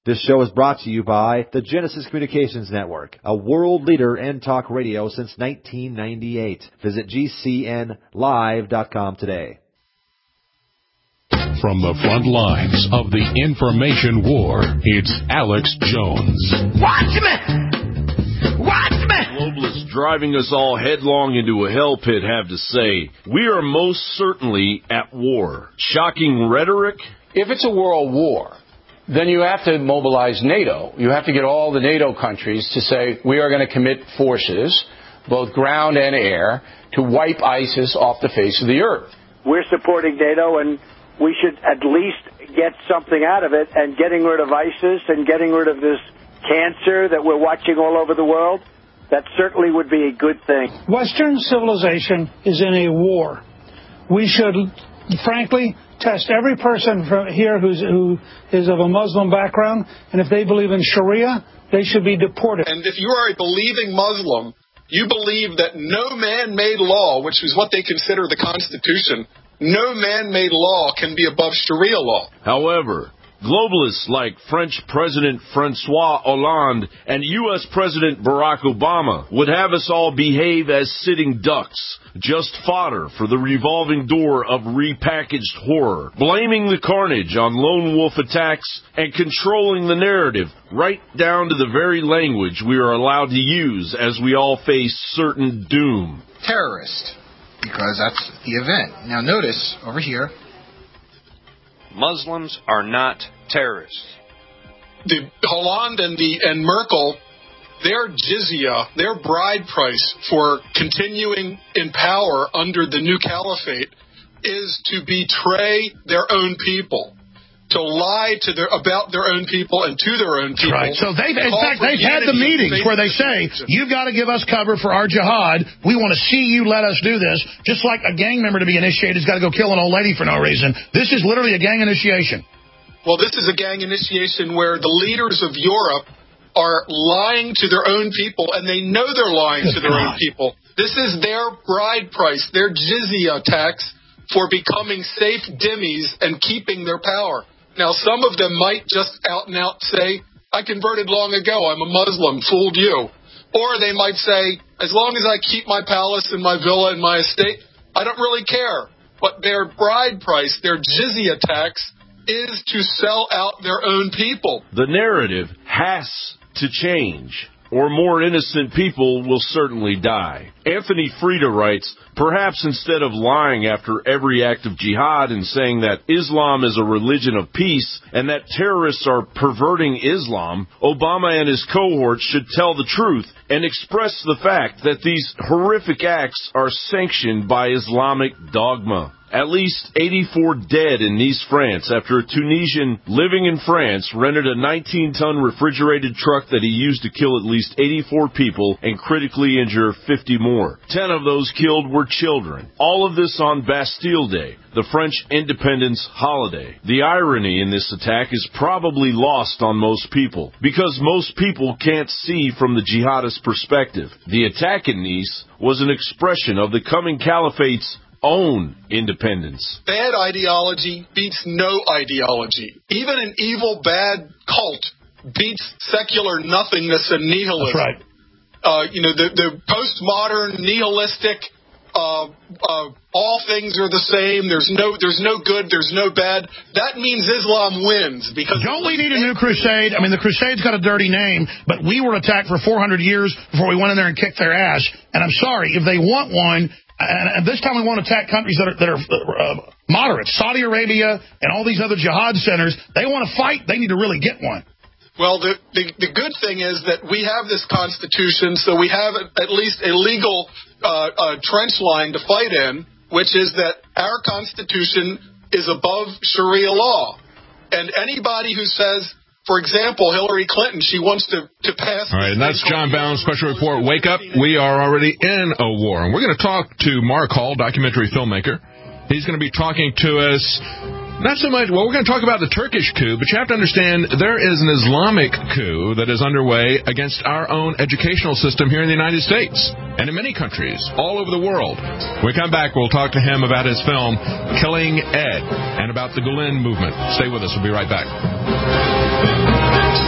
This show is brought to you by the Genesis Communications Network, a world leader in talk radio since 1998. Visit GCNlive.com today. From the front lines of the information war, it's Alex Jones. Watchmen! Globalists driving us all headlong into a hell pit have to say, we are most certainly at war. Shocking rhetoric? If it's a world war, then you have to mobilize NATO. You have to get all the NATO countries to say, we are going to commit forces, both ground and air, to wipe ISIS off the face of the earth. We're supporting NATO, and we should at least get something out of it, and getting rid of ISIS and getting rid of this cancer that we're watching all over the world, that certainly would be a good thing. Western civilization is in a war. We should, frankly, test every person here who is of a Muslim background, and if they believe in Sharia, they should be deported. And if you are a believing Muslim, you believe that no man-made law, which is what they consider the Constitution, no man-made law can be above Sharia law. However, globalists like French President Francois Hollande and U.S. President Barack Obama would have us all behave as sitting ducks, just fodder for the revolving door of repackaged horror, blaming the carnage on lone wolf attacks and controlling the narrative right down to the very language we are allowed to use as we all face certain doom. Terrorist, because that's the event. Now notice over here, Muslims are not terrorists. The Hollande and Merkel, their jizya, their bride price for continuing in power under the new caliphate is to betray their own people, to lie about their own people and to their own people. Right. So they've had the meetings where they say, you've got to give us cover for our jihad. We want to see you let us do this. Just like a gang member to be initiated has got to go kill an old lady for no reason. This is literally a gang initiation. Well, this is a gang initiation where the leaders of Europe are lying to their own people, and they know they're lying to their own people. This is their bride price, their jizya tax for becoming safe dhimmis and keeping their power. Now, some of them might just out and out say, I converted long ago, I'm a Muslim, fooled you. Or they might say, as long as I keep my palace and my villa and my estate, I don't really care. But their bride price, their jizya tax, is to sell out their own people. The narrative has to change, or more innocent people will certainly die. Anthony Freda writes, perhaps instead of lying after every act of jihad and saying that Islam is a religion of peace and that terrorists are perverting Islam, Obama and his cohorts should tell the truth and express the fact that these horrific acts are sanctioned by Islamic dogma. At least 84 dead in Nice, France, after a Tunisian living in France rented a 19-ton refrigerated truck that he used to kill at least 84 people and critically injure 50 more. 10 of those killed were children. All of this on Bastille Day, the French independence holiday. The irony in this attack is probably lost on most people, because most people can't see from the jihadist perspective. The attack in Nice was an expression of the coming caliphate's own independence. Bad ideology beats no ideology. Even an evil, bad cult beats secular nothingness and nihilism. That's right. The postmodern, nihilistic, all things are the same. There's no good. There's no bad. That means Islam wins. Because don't we need a new crusade? I mean, the crusade's got a dirty name, but we were attacked for 400 years before we went in there and kicked their ass. And I'm sorry, if they want one, and this time we want to attack countries that are moderate. Saudi Arabia and all these other jihad centers, they want to fight. They need to really get one. Well, the good thing is that we have this Constitution, so we have at least a legal trench line to fight in, which is that our Constitution is above Sharia law. And anybody who says, for example, Hillary Clinton, she wants to pass... All right, and that's John Bound's special report. Wake up, we are already in a war. And we're going to talk to Mark Hall, documentary filmmaker. He's going to be talking to us, not so much, well, we're going to talk about the Turkish coup, but you have to understand there is an Islamic coup that is underway against our own educational system here in the United States and in many countries all over the world. When we come back, we'll talk to him about his film, Killing Ed, and about the Gulen movement. Stay with us. We'll be right back.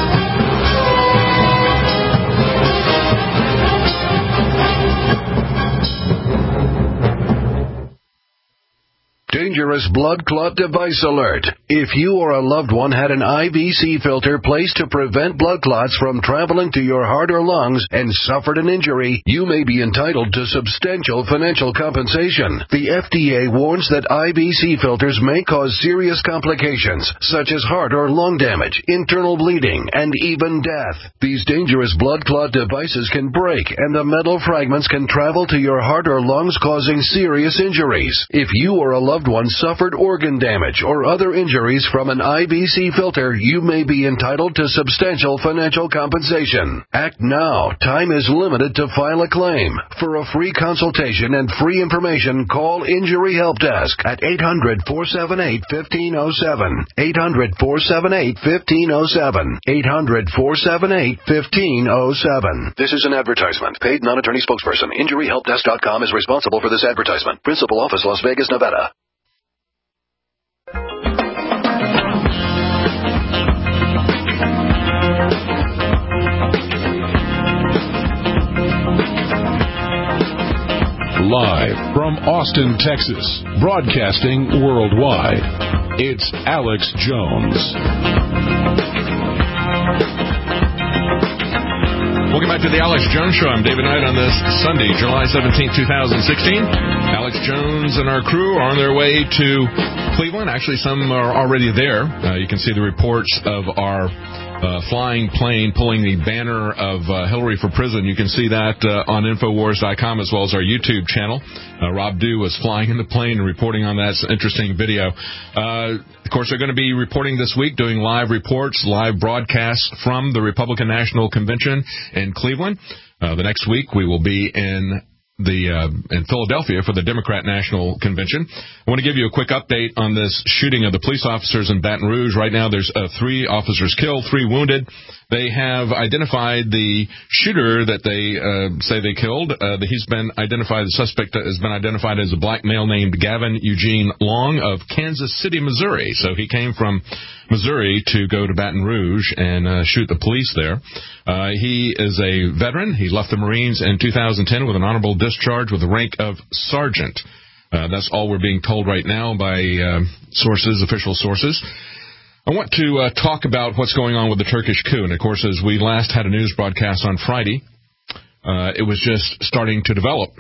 dangerous blood clot device alert. If you or a loved one had an IVC filter placed to prevent blood clots from traveling to your heart or lungs and suffered an injury, you may be entitled to substantial financial compensation. The FDA warns that IVC filters may cause serious complications, such as heart or lung damage, internal bleeding, and even death. These dangerous blood clot devices can break, and the metal fragments can travel to your heart or lungs, causing serious injuries. If you or a loved one suffered organ damage or other injuries from an IVC filter, you may be entitled to substantial financial compensation. Act now. Time is limited to file a claim. For a free consultation and free information, call Injury Help Desk at 800-478-1507. 800-478-1507. 800-478-1507. This is an advertisement. Paid non-attorney spokesperson. InjuryHelpDesk.com is responsible for this advertisement. Principal office, Las Vegas, Nevada. Live from Austin, Texas, broadcasting worldwide, it's Alex Jones. Welcome back to the Alex Jones Show. I'm David Knight on this Sunday, July 17, 2016. Alex Jones and our crew are on their way to Cleveland. Actually, some are already there. You can see the reports of our flying plane pulling the banner of Hillary for prison. You can see that on Infowars.com as well as our YouTube channel. Rob Dew was flying in the plane and reporting on that. It's an interesting video. Of course, they're going to be reporting this week, doing live reports, live broadcasts from the Republican National Convention in Cleveland. The next week, we will be in Philadelphia for the Democrat National Convention. I want to give you a quick update on this shooting of the police officers in Baton Rouge. Right now, there's 3 officers killed, 3 wounded. They have identified the shooter that they say they killed. He's been identified, the suspect has been identified as a black male named Gavin Eugene Long of Kansas City, Missouri. So he came from Missouri to go to Baton Rouge and shoot the police there. He is a veteran. He left the Marines in 2010 with an honorable discharge with the rank of sergeant. That's all we're being told right now by sources, official sources. I want to talk about what's going on with the Turkish coup. And, of course, as we last had a news broadcast on Friday, it was just starting to develop.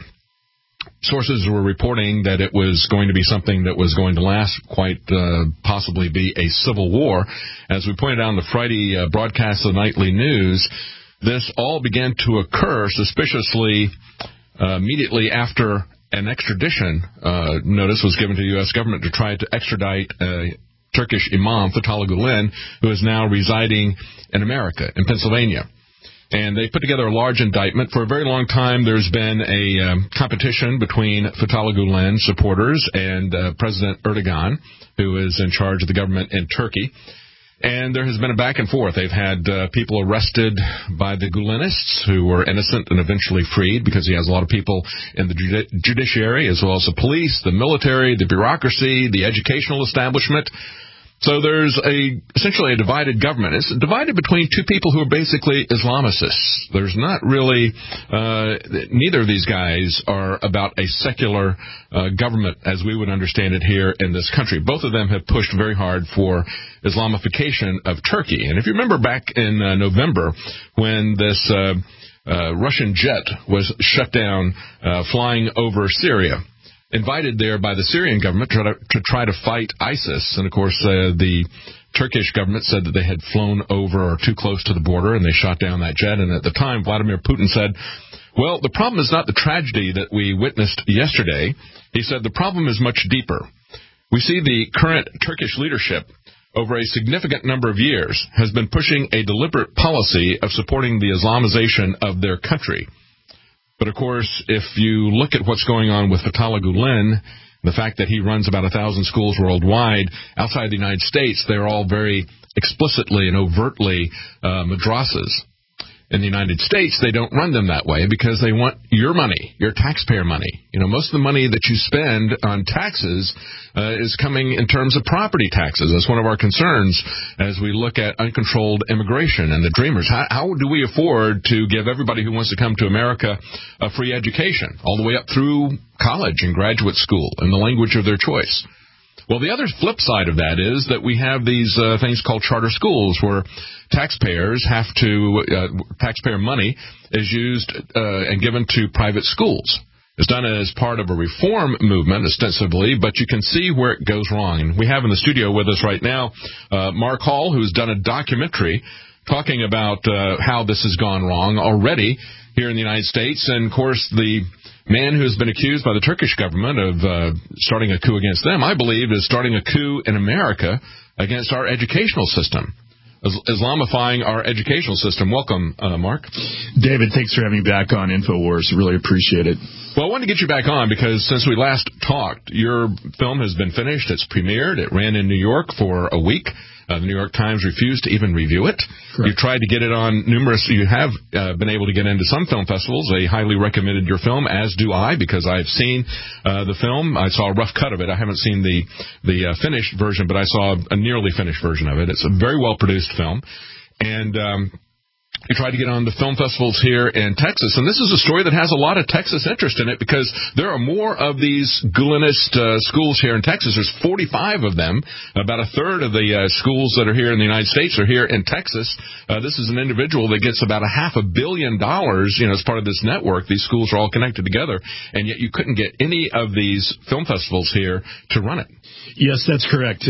Sources were reporting that it was going to be something that was going to last, quite possibly be a civil war. As we pointed out on the Friday broadcast of the nightly news, this all began to occur suspiciously immediately after an extradition notice was given to the U.S. government to try to extradite Turkish Imam Fethullah Gulen, who is now residing in America, in Pennsylvania. And they put together a large indictment. For a very long time, there's been a competition between Fethullah Gulen supporters and President Erdogan, who is in charge of the government in Turkey. And there has been a back and forth. They've had people arrested by the Gulenists who were innocent and eventually freed because he has a lot of people in the judiciary as well as the police, the military, the bureaucracy, the educational establishment. So there's essentially a divided government. It's divided between 2 people who are basically Islamicists. There's not really, neither of these guys are about a secular government as we would understand it here in this country. Both of them have pushed very hard for Islamification of Turkey. And if you remember back in November when this Russian jet was shut down flying over Syria, invited there by the Syrian government to try to fight ISIS. And, of course, the Turkish government said that they had flown over or too close to the border, and they shot down that jet. And at the time, Vladimir Putin said, well, the problem is not the tragedy that we witnessed yesterday. He said the problem is much deeper. We see the current Turkish leadership over a significant number of years has been pushing a deliberate policy of supporting the Islamization of their country. But, of course, if you look at what's going on with Fethullah Gulen, the fact that he runs about 1,000 schools worldwide, outside the United States, they're all very explicitly and overtly madrasas. In the United States, they don't run them that way because they want your money, your taxpayer money. You know, most of the money that you spend on taxes is coming in terms of property taxes. That's one of our concerns as we look at uncontrolled immigration and the dreamers. How do we afford to give everybody who wants to come to America a free education all the way up through college and graduate school in the language of their choice? Well, the other flip side of that is that we have these things called charter schools where taxpayer money is used and given to private schools. It's done as part of a reform movement, ostensibly, but you can see where it goes wrong. And we have in the studio with us right now Mark Hall, who's done a documentary talking about how this has gone wrong already here in the United States. And, of course, the man who has been accused by the Turkish government of starting a coup against them, I believe, is starting a coup in America against our educational system, Islamifying our educational system. Welcome, Mark. David, thanks for having me back on InfoWars. Really appreciate it. Well, I wanted to get you back on because since we last talked, your film has been finished. It's premiered. It ran in New York for a week. The New York Times refused to even review it. Correct. You tried to get it on you have been able to get into some film festivals. They highly recommended your film, as do I, because I've seen the film. I saw a rough cut of it. I haven't seen the finished version, but I saw a nearly finished version of it. It's a very well-produced film. And you tried to get on the film festivals here in Texas, and this is a story that has a lot of Texas interest in it because there are more of these Gulenist schools here in Texas. There's 45 of them. About a third of the schools that are here in the United States are here in Texas. This is an individual that gets about $500 million, as part of this network. These schools are all connected together, and yet you couldn't get any of these film festivals here to run it. Yes, that's correct.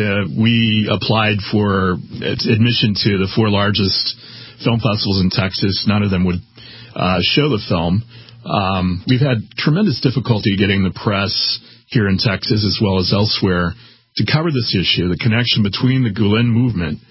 We applied for admission to the 4 largest film festivals in Texas. None of them would show the film. We've had tremendous difficulty getting the press here in Texas as well as elsewhere to cover this issue, the connection between the Gulen movement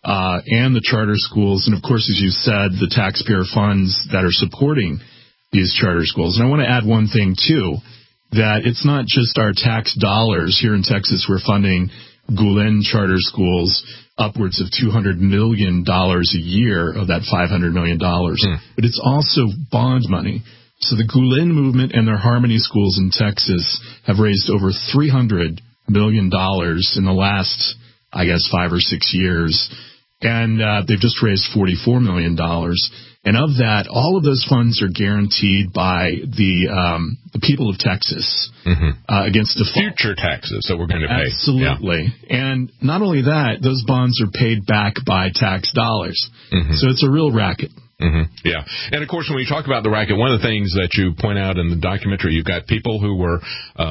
and the charter schools, and of course, as you said, the taxpayer funds that are supporting these charter schools. And I want to add one thing, too, that it's not just our tax dollars. Here in Texas, we're funding Gulen charter schools upwards of $200 million a year of that $500 million. But it's also bond money. So the Gulen movement and their Harmony schools in Texas have raised over $300 million in the last, 5 or 6 years. And they've just raised $44 million. And of that, all of those funds are guaranteed by the people of Texas against default. Future taxes that we're going to pay. Absolutely. Yeah. And not only that, those bonds are paid back by tax dollars. So it's a real racket. Yeah. And, of course, when we talk about the racket, one of the things that you point out in the documentary, you've got people who were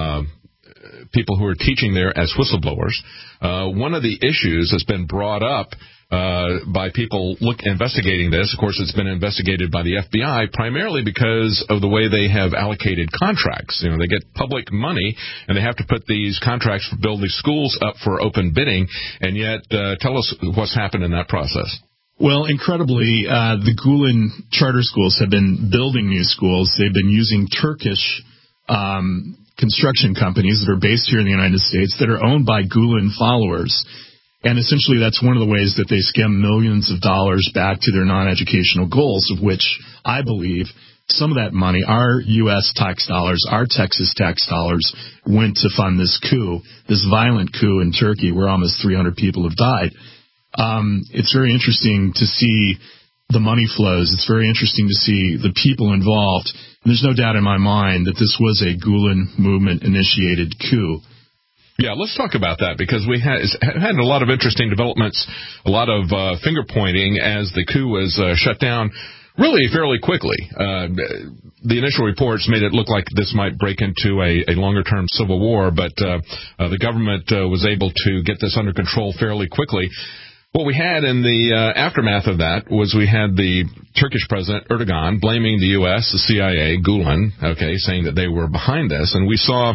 teaching there as whistleblowers. One of the issues that's been brought up by people investigating this. Of course, it's been investigated by the FBI primarily because of the way they have allocated contracts. They get public money, and they have to put these contracts for building schools up for open bidding, and yet tell us what's happened in that process. Well, incredibly, the Gulen charter schools have been building new schools. They've been using Turkish construction companies that are based here in the United States that are owned by Gulen followers. And essentially that's one of the ways that they skim millions of dollars back to their non-educational goals, of which I believe some of that money, our U.S. tax dollars, our Texas tax dollars, went to fund this coup, this violent coup in Turkey where almost 300 people have died. It's very interesting to see the money flows. It's very interesting to see the people involved. And there's no doubt in my mind that this was a Gulen movement-initiated coup. Yeah, let's talk about that because we had a lot of interesting developments, a lot of finger-pointing as the coup was shut down really fairly quickly. The initial reports made it look like this might break into a longer-term civil war, but the government was able to get this under control fairly quickly. What we had in the aftermath of that was we had the Turkish president, Erdogan, blaming the U.S., the CIA, Gulen, saying that they were behind this. And we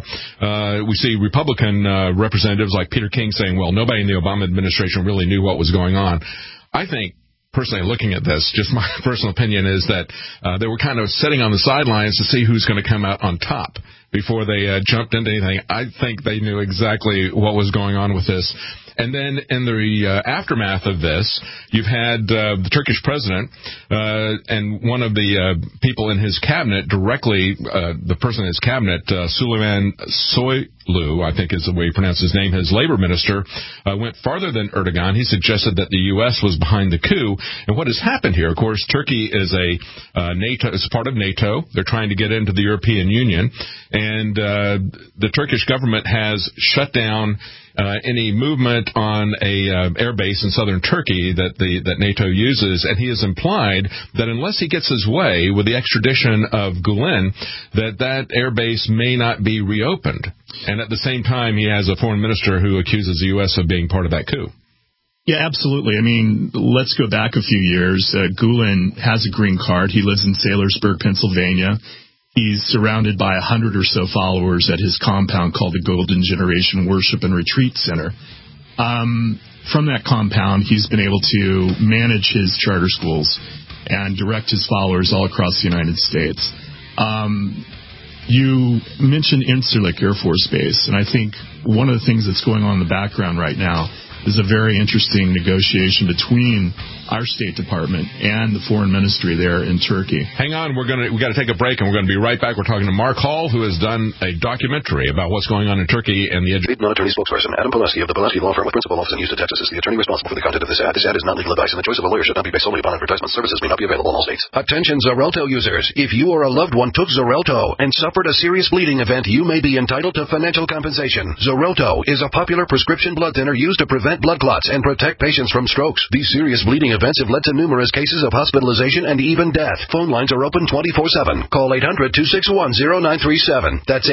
see Republican representatives like Peter King saying, well, nobody in the Obama administration really knew what was going on. I think, personally, looking at this, just my personal opinion is that they were kind of sitting on the sidelines to see who's going to come out on top before they jumped into anything. I think they knew exactly what was going on with this. And then in the aftermath of this, you've had the Turkish president and one of the people in his cabinet directly, the person in his cabinet, Süleyman Soylu, I think is the way you pronounce his name, his labor minister, went farther than Erdogan. He suggested that the U.S. was behind the coup. And what has happened here, of course, Turkey is is part of NATO. They're trying to get into the European Union. And the Turkish government has shut down any movement on a air base in southern Turkey that NATO uses, and he has implied that unless he gets his way with the extradition of Gulen, that air base may not be reopened. And at the same time, he has a foreign minister who accuses the U.S. of being part of that coup. Yeah, absolutely. I mean, let's go back a few years. Gulen has a green card. He lives in Saylorsburg, Pennsylvania. He's surrounded by 100 or so followers at his compound called the Golden Generation Worship and Retreat Center. From that compound, he's been able to manage his charter schools and direct his followers all across the United States. You mentioned Incirlik Air Force Base, and I think one of the things that's going on in the background right now is a very interesting negotiation between our State Department and the Foreign Ministry there in Turkey. Hang on, we got to take a break, and we're going to be right back. We're talking to Mark Hall, who has done a documentary about what's going on in Turkey and the non-attorney spokesperson Adam Pileski of the Pileski Law Firm with principal office in Houston, Texas, is the attorney responsible for the content of this ad. This ad is not legal advice, and the choice of a lawyer should not be based solely upon advertisement. Services may not be available in all states. Attention Xarelto users. If you or a loved one took Xarelto and suffered a serious bleeding event, you may be entitled to financial compensation. Xarelto is a popular prescription blood thinner used to prevent blood clots and protect patients from strokes. These serious bleeding events have led to numerous cases of hospitalization and even death. Phone lines are open 24/7. Call 800-261-0937. That's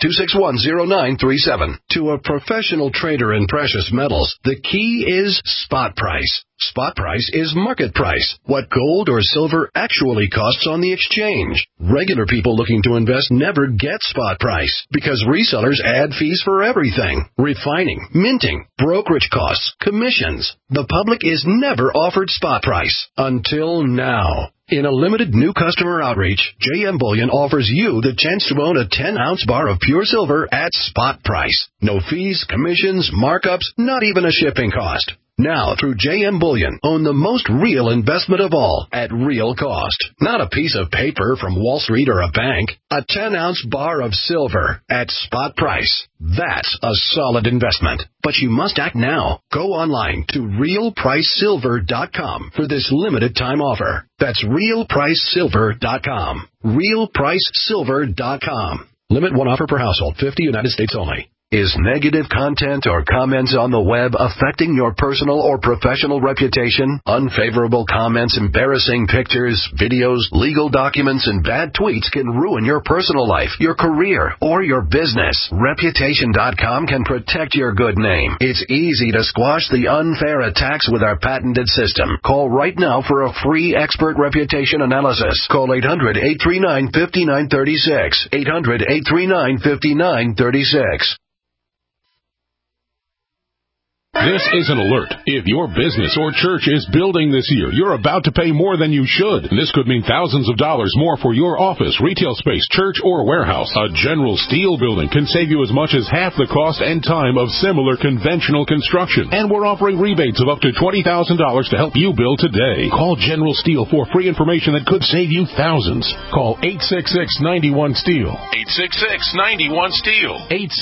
800-261-0937. To a professional trader in precious metals, the key is spot price. Spot price is market price, what gold or silver actually costs on the exchange. Regular people looking to invest never get spot price because resellers add fees for everything. Refining, minting, brokerage costs, commissions. The public is never offered spot price until now. In a limited new customer outreach, JM Bullion offers you the chance to own a 10-ounce bar of pure silver at spot price. No fees, commissions, markups, not even a shipping cost. Now, through JM Bullion, own the most real investment of all at real cost. Not a piece of paper from Wall Street or a bank. A 10-ounce bar of silver at spot price. That's a solid investment. But you must act now. Go online to realpricesilver.com for this limited time offer. That's realpricesilver.com. realpricesilver.com. Limit one offer per household, 50 United States only. Is negative content or comments on the web affecting your personal or professional reputation? Unfavorable comments, embarrassing pictures, videos, legal documents, and bad tweets can ruin your personal life, your career, or your business. Reputation.com can protect your good name. It's easy to squash the unfair attacks with our patented system. Call right now for a free expert reputation analysis. Call 800-839-5936. 800-839-5936. This is an alert. If your business or church is building this year, you're about to pay more than you should. And this could mean thousands of dollars more for your office, retail space, church, or warehouse. A General Steel building can save you as much as half the cost and time of similar conventional construction. And we're offering rebates of up to $20,000 to help you build today. Call General Steel for free information that could save you thousands. Call 866-91-STEEL. 866-91-STEEL.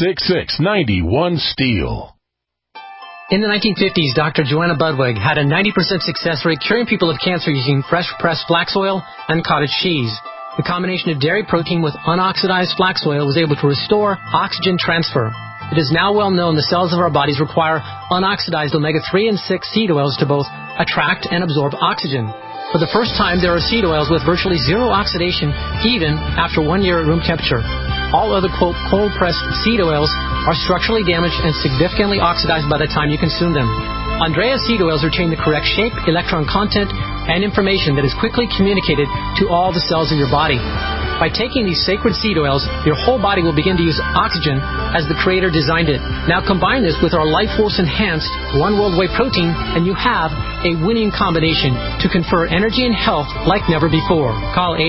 866-91-STEEL. In the 1950s, Dr. Joanna Budwig had a 90% success rate curing people of cancer using fresh-pressed flax oil and cottage cheese. The combination of dairy protein with unoxidized flax oil was able to restore oxygen transfer. It is now well known the cells of our bodies require unoxidized omega-3 and 6 seed oils to both attract and absorb oxygen. For the first time, there are seed oils with virtually zero oxidation, even after 1 year at room temperature. All other cold-pressed seed oils are structurally damaged and significantly oxidized by the time you consume them. Andrea seed oils retain the correct shape, electron content, and information that is quickly communicated to all the cells of your body. By taking these sacred seed oils, your whole body will begin to use oxygen as the Creator designed it. Now combine this with our Life Force Enhanced One World Whey protein, and you have a winning combination to confer energy and health like never before. Call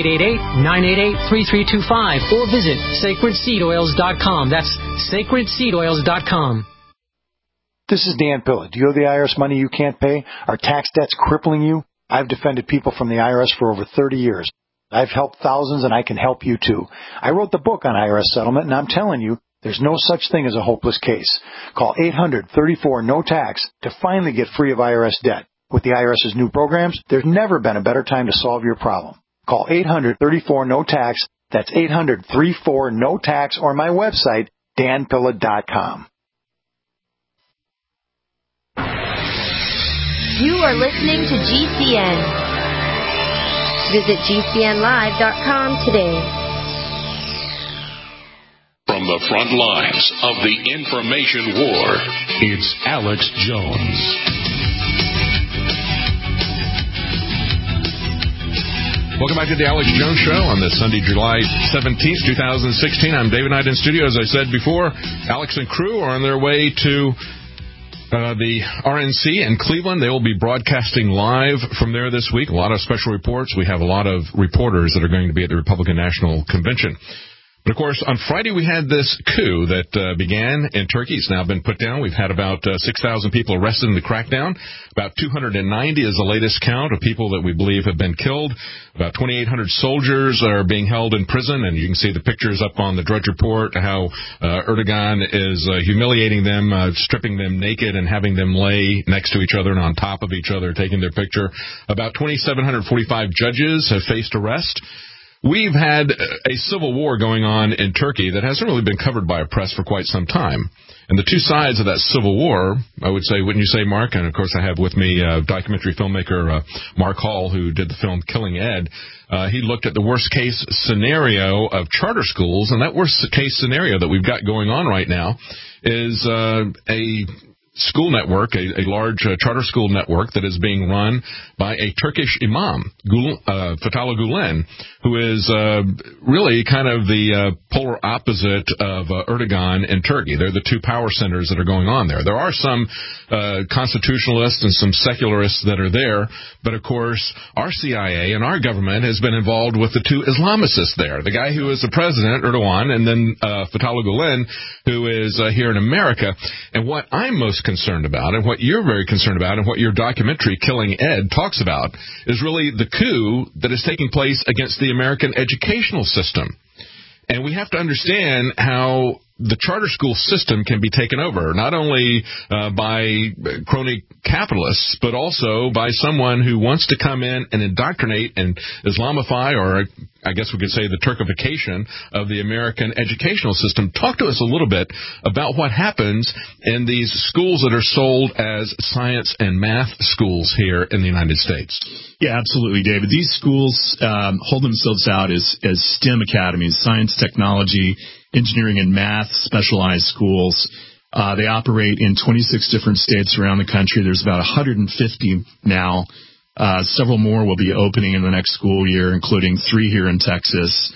888-988-3325 or visit sacredseedoils.com. That's sacredseedoils.com. This is Dan Pilla. Do you owe the IRS money you can't pay? Are tax debts crippling you? I've defended people from the IRS for over 30 years. I've helped thousands, and I can help you too. I wrote the book on IRS settlement, and I'm telling you, there's no such thing as a hopeless case. Call 800-34-NO-TAX to finally get free of IRS debt. With the IRS's new programs, there's never been a better time to solve your problem. Call 800-34-NO-TAX. That's 800-34-NO-TAX, or my website, danpilla.com. You are listening to GCN. Visit GCNlive.com today. From the front lines of the information war, it's Alex Jones. Welcome back to the Alex Jones Show on this Sunday, July 17th, 2016. I'm David Knight in studio. As I said before, Alex and crew are on their way to the RNC in Cleveland. They will be broadcasting live from there this week. A lot of special reports. We have a lot of reporters that are going to be at the Republican National Convention. But, of course, on Friday we had this coup that began in Turkey. It's now been put down. We've had about 6,000 people arrested in the crackdown. About 290 is the latest count of people that we believe have been killed. About 2,800 soldiers are being held in prison, and you can see the pictures up on the Drudge Report, how Erdogan is humiliating them, stripping them naked and having them lay next to each other and on top of each other, taking their picture. About 2,745 judges have faced arrest. We've had a civil war going on in Turkey that hasn't really been covered by a press for quite some time. And the two sides of that civil war, I would say, wouldn't you say, Mark? And, of course, I have with me documentary filmmaker Mark Hall, who did the film Killing Ed. He looked at the worst-case scenario of charter schools, and that worst-case scenario that we've got going on right now is a school network, a large charter school network that is being run by a Turkish imam, Fethullah Gulen, who is really kind of the polar opposite of Erdogan in Turkey. They're the two power centers that are going on there. There are some constitutionalists and some secularists that are there, but of course our CIA and our government has been involved with the two Islamicists there. The guy who is the president, Erdogan, and then Fethullah Gulen, who is here in America. And what I'm most concerned about, and what you're very concerned about, and what your documentary Killing Ed talks about, is really the coup that is taking place against the American educational system. And we have to understand how the charter school system can be taken over, not only by crony capitalists, but also by someone who wants to come in and indoctrinate and Islamify, or I guess we could say the Turkification of the American educational system. Talk to us a little bit about what happens in these schools that are sold as science and math schools here in the United States. Yeah, absolutely, David. These schools hold themselves out as STEM academies, science, technology, engineering, and math specialized schools. They operate in 26 different states around the country. There's about 150 now. Several more will be opening in the next school year, including 3 here in Texas.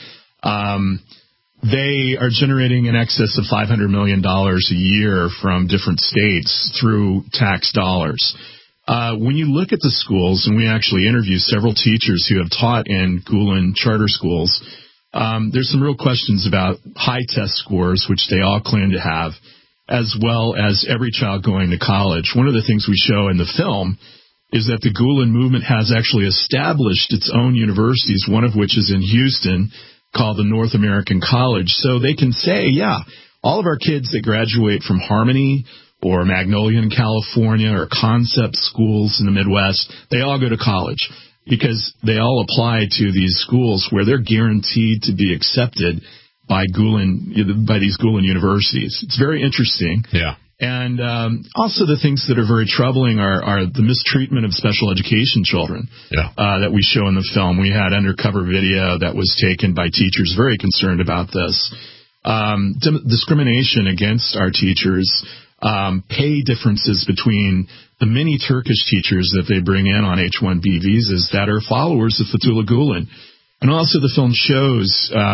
They are generating in excess of $500 million a year from different states through tax dollars. When you look at the schools, and we actually interview several teachers who have taught in Gulen charter schools, there's some real questions about high test scores, which they all claim to have, as well as every child going to college. One of the things we show in the film is that the Gulen movement has actually established its own universities, one of which is in Houston, called the North American College. So they can say, yeah, all of our kids that graduate from Harmony or Magnolia in California or concept schools in the Midwest, they all go to college, because they all apply to these schools where they're guaranteed to be accepted by these Gulen universities. It's very interesting. Yeah. And also the things that are very troubling are the mistreatment of special education children that we show in the film. We had undercover video that was taken by teachers very concerned about this. Discrimination against our teachers, pay differences between the many Turkish teachers that they bring in on H-1B visas that are followers of Fethullah Gulen. And also the film shows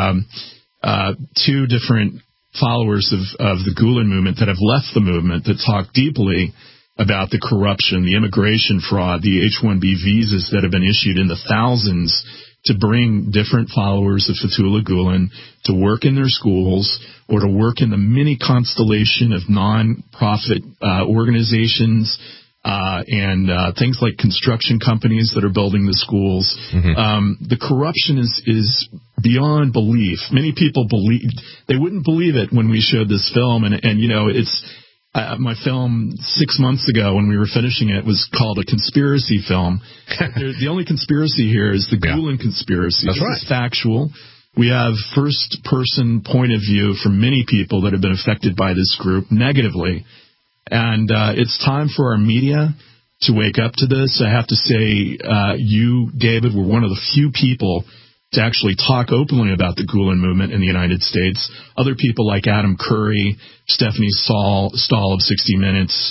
2 different followers of the Gulen movement that have left the movement that talk deeply about the corruption, the immigration fraud, the H-1B visas that have been issued in the thousands to bring different followers of Fethullah Gulen to work in their schools or to work in the mini constellation of non-profit organizations and things like construction companies that are building the schools. Mm-hmm. The corruption is beyond belief. Many people they wouldn't believe it when we showed this film, and you know, it's my film 6 months ago when we were finishing it was called a conspiracy film. The only conspiracy here is the Gulen conspiracy. That's right. It's factual. We have first-person point of view from many people that have been affected by this group negatively. And it's time for our media to wake up to this. I have to say, you, David, were one of the few people to actually talk openly about the Gulen movement in the United States. Other people like Adam Curry, Stephanie Stahl of 60 Minutes,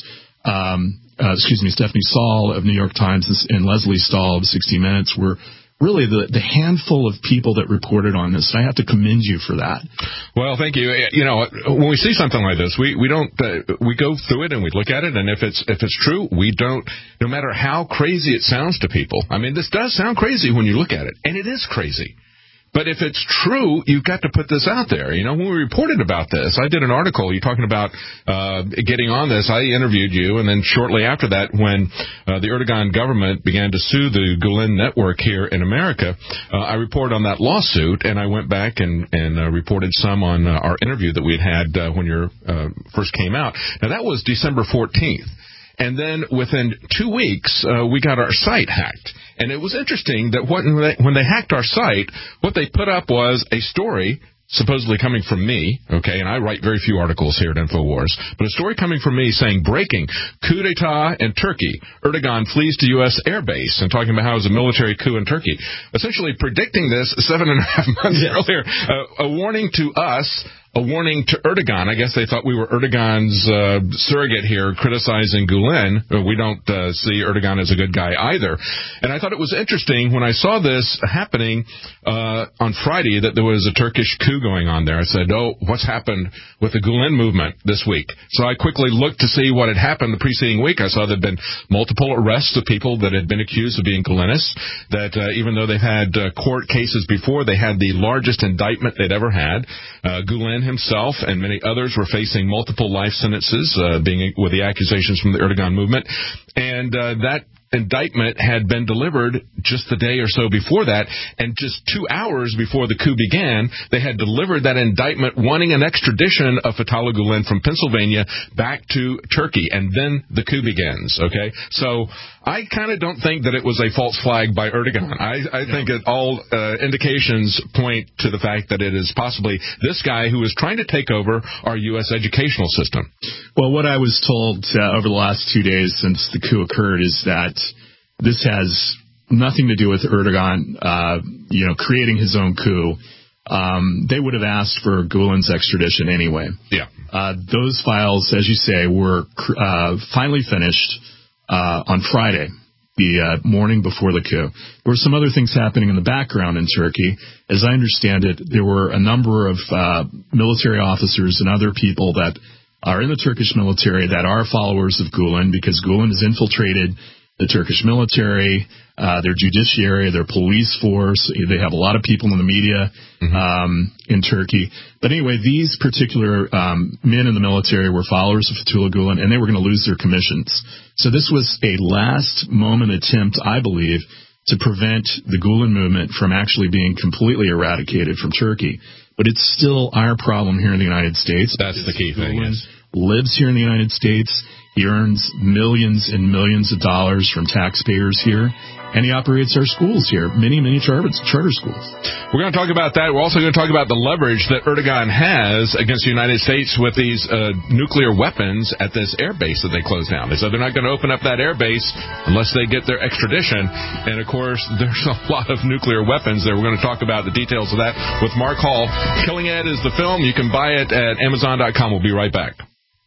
Stephanie Stahl of New York Times and Leslie Stahl of 60 Minutes were really the handful of people that reported on this. I have to commend you for that. Well, thank you. You know, when we see something like this, we don't we go through it and we look at it, and if it's true, we don't. No matter how crazy it sounds to people, I mean, this does sound crazy when you look at it, and it is crazy. But if it's true, you've got to put this out there. You know, when we reported about this, I did an article. You're talking about getting on this. I interviewed you, and then shortly after that, when the Erdogan government began to sue the Gulen network here in America, I reported on that lawsuit, and I went back and reported some on our interview that we had when you first came out. Now, that was December 14th. And then within 2 weeks, we got our site hacked. And it was interesting that when they hacked our site, what they put up was a story supposedly coming from me, okay, and I write very few articles here at InfoWars, but a story coming from me saying, breaking, coup d'etat in Turkey, Erdogan flees to U.S. airbase, and talking about how it was a military coup in Turkey, essentially predicting this 7.5 months earlier, a warning to us, a warning to Erdogan. I guess they thought we were Erdogan's surrogate here criticizing Gulen. We don't see Erdogan as a good guy either. And I thought it was interesting when I saw this happening on Friday that there was a Turkish coup going on there. I said, oh, what's happened with the Gulen movement this week? So I quickly looked to see what had happened the preceding week. I saw there had been multiple arrests of people that had been accused of being Gulenists, that even though they've had court cases before, they had the largest indictment they'd ever had. Gulen himself and many others were facing multiple life sentences, being with the accusations from the Erdogan movement, and that indictment had been delivered just the day or so before that, and just 2 hours before the coup began, they had delivered that indictment wanting an extradition of Fethullah Gulen from Pennsylvania back to Turkey, and then the coup begins, okay? So I kind of don't think that it was a false flag by Erdogan. I think that all indications point to the fact that it is possibly this guy who is trying to take over our U.S. educational system. Well, what I was told over the last 2 days since the coup occurred is that this has nothing to do with Erdogan, creating his own coup. They would have asked for Gulen's extradition anyway. Yeah. Those files, as you say, were finally finished on Friday, the morning before the coup. There were some other things happening in the background in Turkey. As I understand it, there were a number of military officers and other people that are in the Turkish military that are followers of Gulen, because Gulen has infiltrated the Turkish military, their judiciary, their police force. They have a lot of people in the media in Turkey. But anyway, these particular men in the military were followers of Fethullah Gulen, and they were going to lose their commissions. So this was a last-moment attempt, I believe, to prevent the Gulen movement from actually being completely eradicated from Turkey. But it's still our problem here in the United States. That's the key thing. Gulen lives here in the United States. He earns millions and millions of dollars from taxpayers here, and he operates our schools here, many charter schools. We're going to talk about that. We're also going to talk about the leverage that Erdogan has against the United States with these nuclear weapons at this air base that they closed down. They said they're not going to open up that air base unless they get their extradition. And, of course, there's a lot of nuclear weapons there. We're going to talk about the details of that with Mark Hall. Killing Ed is the film. You can buy it at Amazon.com. We'll be right back.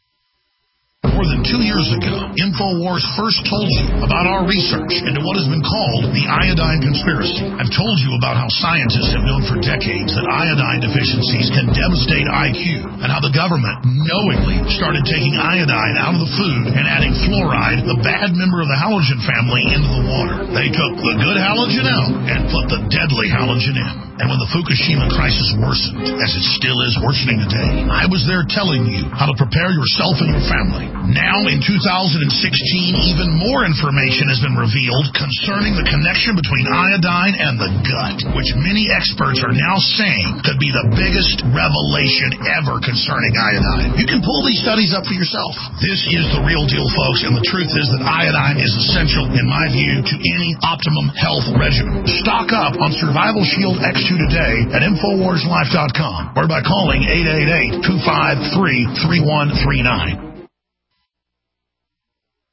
More than 2 years ago, InfoWars first told you about our research into what has been called the iodine conspiracy. I've told you about how scientists have known for decades that iodine deficiencies can devastate IQ, and how the government knowingly started taking iodine out of the food and adding fluoride, the bad member of the halogen family, into the water. They took the good halogen out and put the deadly halogen in. And when the Fukushima crisis worsened, as it still is worsening today, I was there telling you how to prepare yourself and your family. Now, in 2016, even more information has been revealed concerning the connection between iodine and the gut, which many experts are now saying could be the biggest revelation ever concerning iodine. You can pull these studies up for yourself. This is the real deal, folks, and the truth is that iodine is essential, in my view, to any optimum health regimen. Stock up on Survival Shield X2 today at InfoWarsLife.com, or by calling 888-253-3139.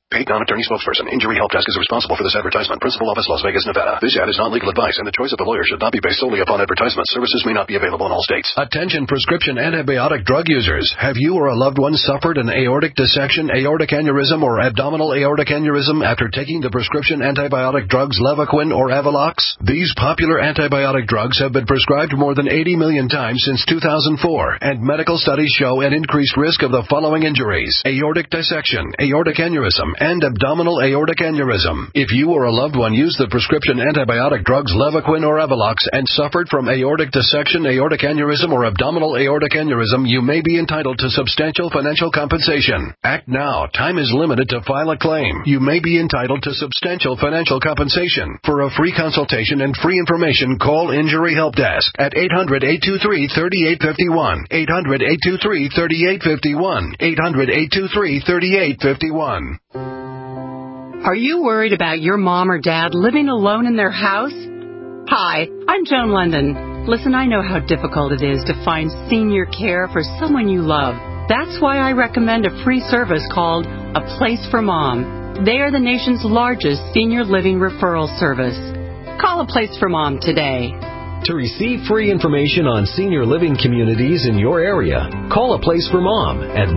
Paid non-attorney spokesperson. Injury Help Desk is responsible for this advertisement. Principal office, Las Vegas, Nevada. This ad is not legal advice, and the choice of the lawyer should not be based solely upon advertisement. Services may not be available in all states. Attention prescription antibiotic drug users. Have you or a loved one suffered an aortic dissection, aortic aneurysm, or abdominal aortic aneurysm after taking the prescription antibiotic drugs Levaquin or Avalox? These popular antibiotic drugs have been prescribed more than 80 million times since 2004, and medical studies show an increased risk of the following injuries: aortic dissection, aortic aneurysm, and abdominal aortic aneurysm. If you or a loved one used the prescription antibiotic drugs Levaquin or Avalox and suffered from aortic dissection, aortic aneurysm, or abdominal aortic aneurysm, you may be entitled to substantial financial compensation. Act now. Time is limited to file a claim. You may be entitled to substantial financial compensation. For a free consultation and free information, call Injury Help Desk at 800-823-3851. 800-823-3851. 800-823-3851. Are you worried about your mom or dad living alone in their house? Hi, I'm Joan London. Listen, I know how difficult it is to find senior care for someone you love. That's why I recommend a free service called A Place for Mom. They are the nation's largest senior living referral service. Call A Place for Mom today. To receive free information on senior living communities in your area, call A Place for Mom at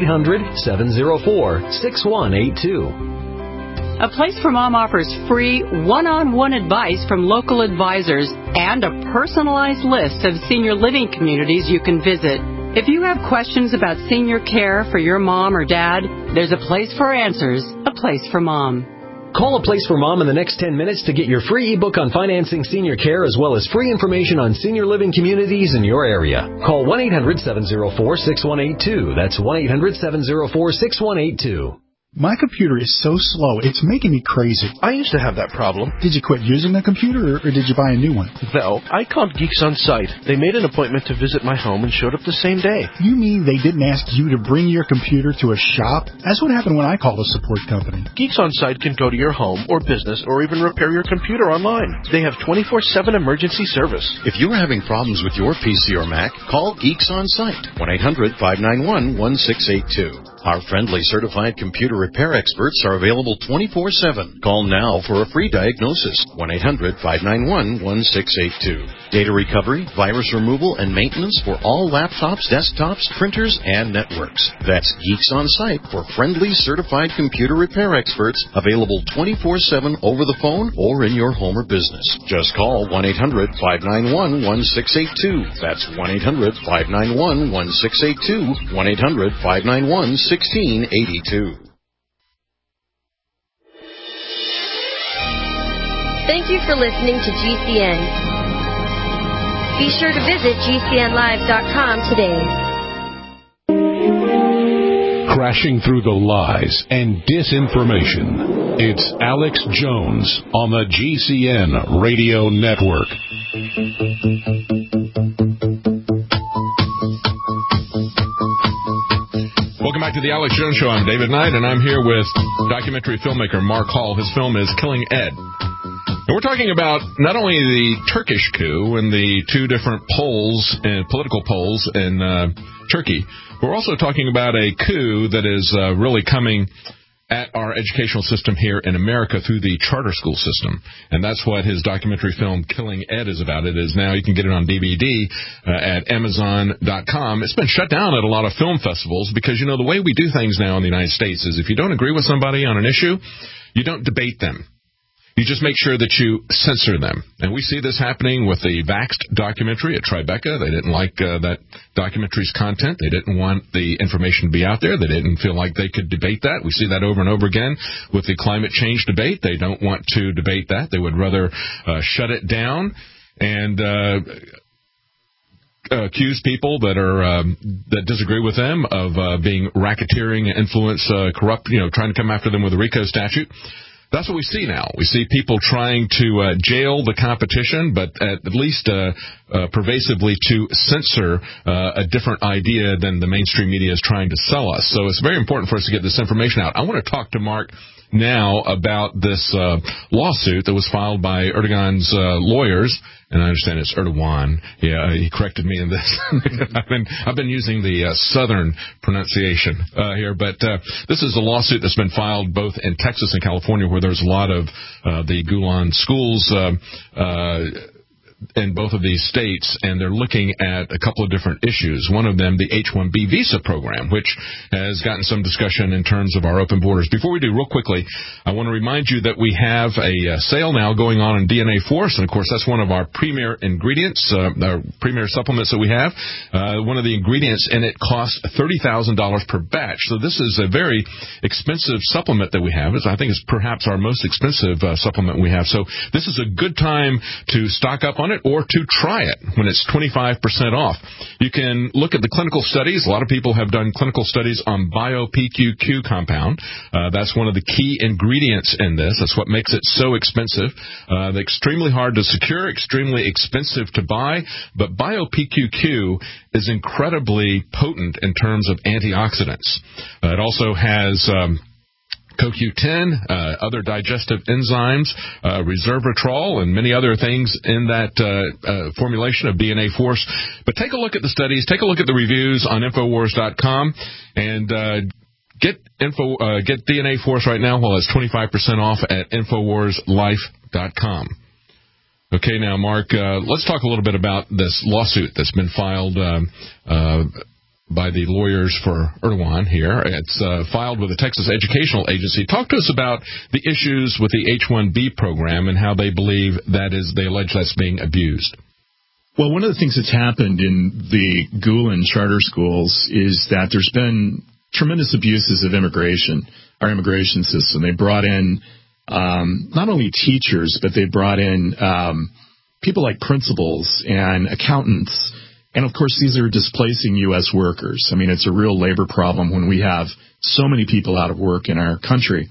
1-800-704-6182. A Place for Mom offers free one-on-one advice from local advisors and a personalized list of senior living communities you can visit. If you have questions about senior care for your mom or dad, there's a place for answers, A Place for Mom. Call A Place for Mom in the next 10 minutes to get your free ebook on financing senior care as well as free information on senior living communities in your area. Call 1-800-704-6182. That's 1-800-704-6182. My computer is so slow, it's making me crazy. I used to have that problem. Did you quit using the computer, or did you buy a new one? No, I called Geeks On Site. They made an appointment to visit my home and showed up the same day. You mean they didn't ask you to bring your computer to a shop? That's what happened when I called a support company. Geeks On Site can go to your home or business or even repair your computer online. They have 24/7 emergency service. If you're having problems with your PC or Mac, call Geeks On Site. 1-800-591-1682. Our friendly certified computer repair experts are available 24/7. Call now for a free diagnosis. 1-800-591-1682. Data recovery, virus removal, and maintenance for all laptops, desktops, printers, and networks. That's Geeks On Site for friendly certified computer repair experts, available 24/7 over the phone or in your home or business. Just call 1-800-591-1682. That's 1-800-591-1682. 1-800-591-1682. Thank you for listening to GCN. Be sure to visit GCNlive.com today. Crashing through the lies and disinformation. It's Alex Jones on the GCN Radio Network. Welcome back to the Alex Jones Show. I'm David Knight, and I'm here with documentary filmmaker Mark Hall. His film is Killing Ed. And we're talking about not only the Turkish coup and the two different polls, political polls in Turkey, but we're also talking about a coup that is really coming at our educational system here in America through the charter school system. And that's what his documentary film Killing Ed is about. It is now, you can get it on DVD at Amazon.com. It's been shut down at a lot of film festivals because, you know, the way we do things now in the United States is if you don't agree with somebody on an issue, you don't debate them. You just make sure that you censor them. And we see this happening with the Vaxxed documentary at Tribeca. They didn't like that documentary's content. They didn't want the information to be out there. They didn't feel like they could debate that. We see that over and over again with the climate change debate. They don't want to debate that. They would rather shut it down and accuse people that are that disagree with them of being racketeering, influence, corrupt, trying to come after them with a RICO statute. That's what we see now. We see people trying to jail the competition, but at least pervasively to censor a different idea than the mainstream media is trying to sell us. So it's very important for us to get this information out. I want to talk to Mark now about this lawsuit that was filed by Erdogan's lawyers. And I understand it's Erdogan. Yeah, he corrected me in this. I've been using the southern pronunciation here, but this is a lawsuit that's been filed both in Texas and California, where there's a lot of the Gulen schools in both of these states, and they're looking at a couple of different issues. One of them, the H-1B visa program, which has gotten some discussion in terms of our open borders. Before we do, real quickly, I want to remind you that we have a sale now going on in DNA Force, and of course that's one of our premier ingredients, our premier supplements that we have. One of the ingredients in it costs $30,000 per batch, so this is a very expensive supplement that we have. I think it's perhaps our most expensive supplement we have, so this is a good time to stock up on it or to try it when it's 25% off. You can look at the clinical studies. A lot of people have done clinical studies on BioPQQ compound. That's one of the key ingredients in this. That's what makes it so expensive. They're extremely hard to secure, extremely expensive to buy, but BioPQQ is incredibly potent in terms of antioxidants. It also has CoQ10, other digestive enzymes, resveratrol, and many other things in that formulation of DNA Force. But take a look at the studies, take a look at the reviews on Infowars.com, and get DNA Force right now while it's 25% off at InfoWarsLife.com. Okay, now, Mark, let's talk a little bit about this lawsuit that's been filed by the lawyers for Erdogan here. It's filed with the Texas Educational Agency. Talk to us about the issues with the H-1B program and how they believe they allege that's being abused. Well, one of the things that's happened in the Gulen charter schools is that there's been tremendous abuses of our immigration system. They brought in not only teachers, but they brought in people like principals and accountants. And, of course, these are displacing U.S. workers. I mean, it's a real labor problem when we have so many people out of work in our country.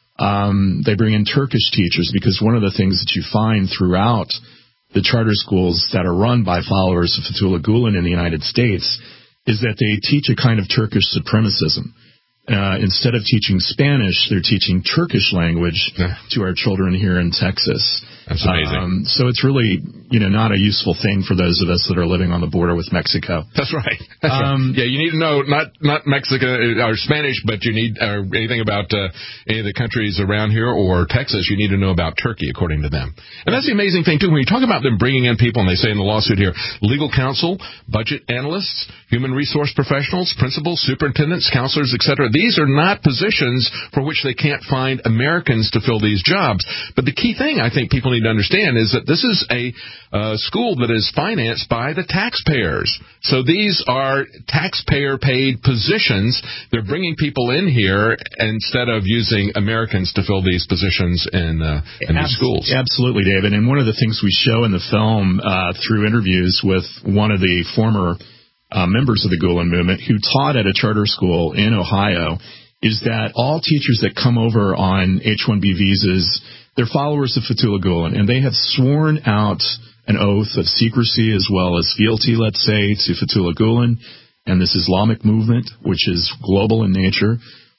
They bring in Turkish teachers because one of the things that you find throughout the charter schools that are run by followers of Fethullah Gulen in the United States is that they teach a kind of Turkish supremacism. Instead of teaching Spanish, they're teaching Turkish language to our children here in Texas. That's amazing. So it's really, not a useful thing for those of us that are living on the border with Mexico. That's right. Yeah, you need to know not Mexico or Spanish, but you need anything about any of the countries around here or Texas. You need to know about Turkey, according to them. And that's the amazing thing too. When you talk about them bringing in people, and they say in the lawsuit here, legal counsel, budget analysts, human resource professionals, principals, superintendents, counselors, etc. These are not positions for which they can't find Americans to fill these jobs. But the key thing I think people need to understand is that this is a school that is financed by the taxpayers. So these are taxpayer-paid positions. They're bringing people in here instead of using Americans to fill these positions in these schools. Absolutely, David. And one of the things we show in the film through interviews with one of the former members of the Gulen movement who taught at a charter school in Ohio is that all teachers that come over on H-1B visas, they're followers of Fethullah Gulen, and they have sworn out an oath of secrecy as well as fealty, let's say, to Fethullah Gulen and this Islamic movement, which is global in nature.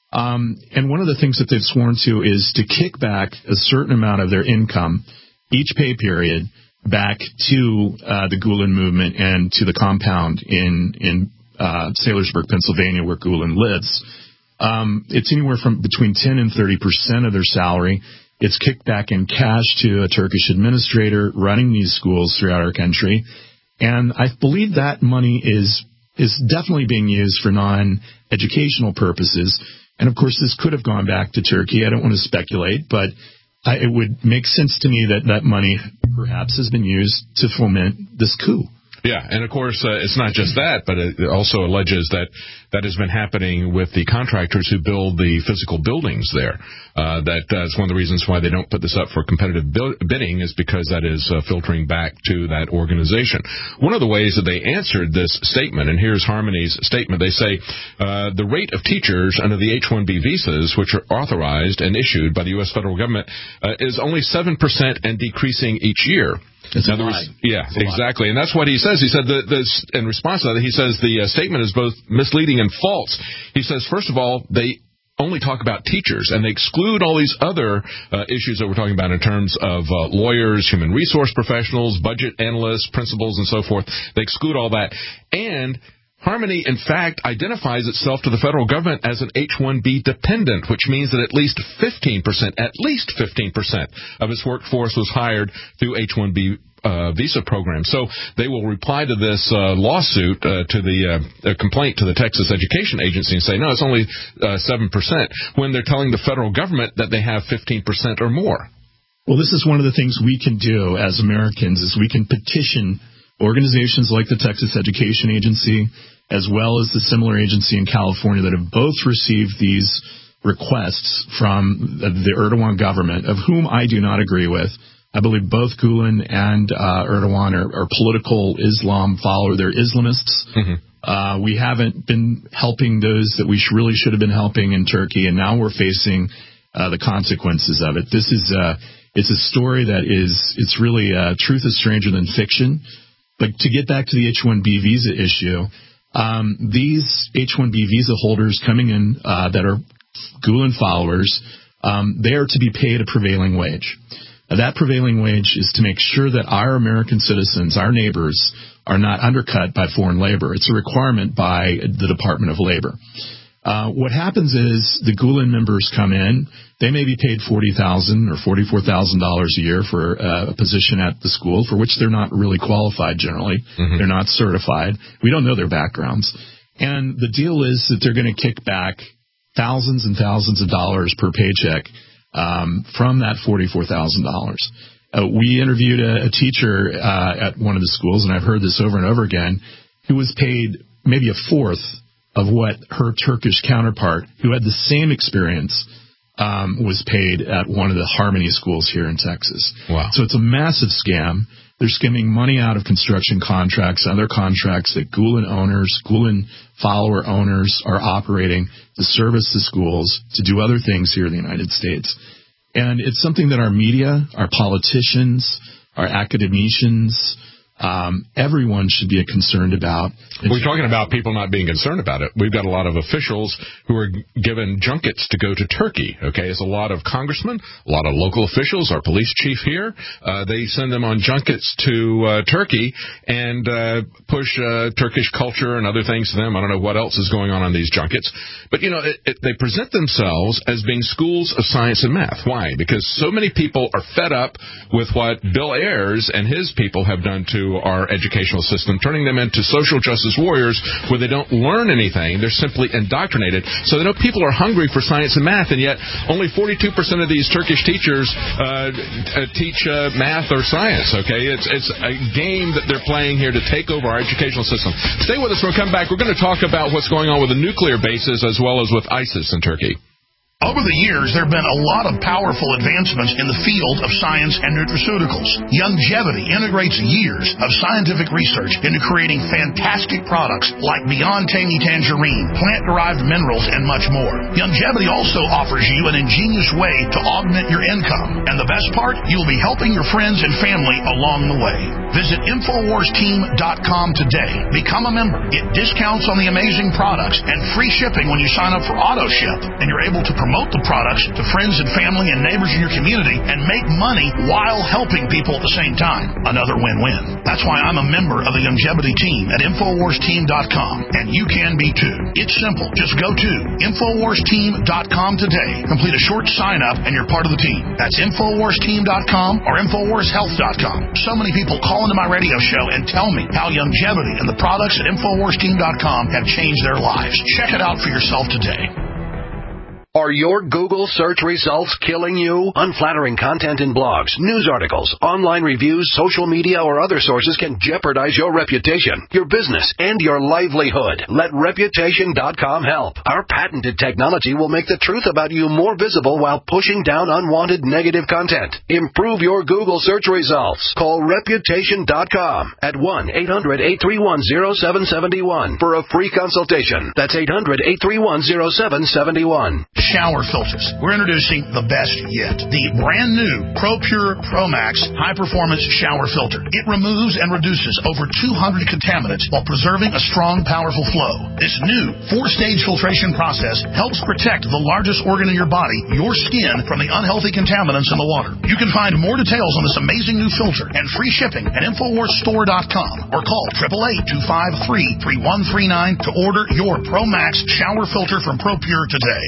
And one of the things that they've sworn to is to kick back a certain amount of their income each pay period back to the Gulen movement and to the compound in Saylorsburg, Pennsylvania, where Gulen lives. It's anywhere from between 10 and 30% of their salary. It's kicked back in cash to a Turkish administrator running these schools throughout our country. And I believe that money is definitely being used for non-educational purposes. And, of course, this could have gone back to Turkey. I don't want to speculate, but it would make sense to me that that money perhaps has been used to foment this coup. Yeah, and of course, it's not just that, but it also alleges that that has been happening with the contractors who build the physical buildings there. That's one of the reasons why they don't put this up for competitive bidding is because that is filtering back to that organization. One of the ways that they answered this statement, and here's Harmony's statement, they say, the rate of teachers under the H-1B visas, which are authorized and issued by the U.S. federal government, is only 7% and decreasing each year. It's a lie. Yeah, exactly. And that's what he says. He said in response to that, he says the statement is both misleading and false. He says, first of all, they only talk about teachers, and they exclude all these other issues that we're talking about in terms of lawyers, human resource professionals, budget analysts, principals, and so forth. They exclude all that. And Harmony, in fact, identifies itself to the federal government as an H-1B dependent, which means that at least 15% of its workforce was hired through H-1B visa program. So they will reply to this lawsuit, to the complaint to the Texas Education Agency and say, no, it's only 7%, when they're telling the federal government that they have 15% or more. Well, this is one of the things we can do as Americans, is we can petition organizations like the Texas Education Agency, as well as the similar agency in California, that have both received these requests from the Erdogan government, of whom I do not agree with. I believe both Gulen and Erdogan are political Islam followers. They're Islamists. Mm-hmm. We haven't been helping those that we really should have been helping in Turkey, and now we're facing the consequences of it. This is it's a story that it's really truth is stranger than fiction. But to get back to the H-1B visa issue, these H-1B visa holders coming in that are Gulen followers, they are to be paid a prevailing wage. That prevailing wage is to make sure that our American citizens, our neighbors, are not undercut by foreign labor. It's a requirement by the Department of Labor. What happens is the Gulen members come in. They may be paid $40,000 or $44,000 a year for a position at the school, for which they're not really qualified generally. Mm-hmm. They're not certified. We don't know their backgrounds. And the deal is that they're going to kick back thousands and thousands of dollars per paycheck from that $44,000. We interviewed a teacher at one of the schools, and I've heard this over and over again, who was paid maybe a fourth of what her Turkish counterpart, who had the same experience, was paid at one of the Harmony schools here in Texas. Wow. So it's a massive scam. They're skimming money out of construction contracts, other contracts that Gulen owners, Gulen follower owners are operating to service the schools, to do other things here in the United States. And it's something that our media, our politicians, our academicians, everyone should be concerned about. We're talking about people not being concerned about it. We've got a lot of officials who are given junkets to go to Turkey. Okay, it's a lot of congressmen, a lot of local officials. Our police chief here, they send them on junkets to Turkey and push Turkish culture and other things to them. I don't know what else is going on these junkets, but you know, they present themselves as being schools of science and math. Why? Because so many people are fed up with what Bill Ayers and his people have done to our educational system, turning them into social justice warriors where they don't learn anything. They're simply indoctrinated. So they know people are hungry for science and math, and yet only 42% of these Turkish teachers teach math or science. Okay, it's a game that they're playing here to take over our educational system. Stay with us. When we come back, we're going to talk about what's going on with the nuclear bases as well as with ISIS in Turkey. Over the years, there have been a lot of powerful advancements in the field of science and nutraceuticals. Youngevity integrates years of scientific research into creating fantastic products like Beyond Tangy Tangerine, plant-derived minerals, and much more. Youngevity also offers you an ingenious way to augment your income. And the best part, you'll be helping your friends and family along the way. Visit InfoWarsTeam.com today. Become a member. Get discounts on the amazing products and free shipping when you sign up for AutoShip. And you're able to promote the products to friends and family and neighbors in your community and make money while helping people at the same time. Another win-win. That's why I'm a member of the Youngevity team at InfoWarsTeam.com, and you can be too. It's simple. Just go to InfoWarsTeam.com today. Complete a short sign-up and you're part of the team. That's InfoWarsTeam.com or InfoWarsHealth.com. So many people call into my radio show and tell me how Youngevity and the products at InfoWarsTeam.com have changed their lives. Check it out for yourself today. Are your Google search results killing you? Unflattering content in blogs, news articles, online reviews, social media, or other sources can jeopardize your reputation, your business, and your livelihood. Let Reputation.com help. Our patented technology will make the truth about you more visible while pushing down unwanted negative content. Improve your Google search results. Call Reputation.com at 1-800-831-0771 for a free consultation. That's 800-831-0771. shower filters. We're introducing the best yet, the brand new ProPure ProMax high-performance shower filter. It removes and reduces over 200 contaminants while preserving a strong, powerful flow. This new 4-stage filtration process helps protect the largest organ in your body, your skin, from the unhealthy contaminants in the water. You can find more details on this amazing new filter and free shipping at InfoWarsStore.com or call 888-253-3139 to order your ProMax shower filter from ProPure today.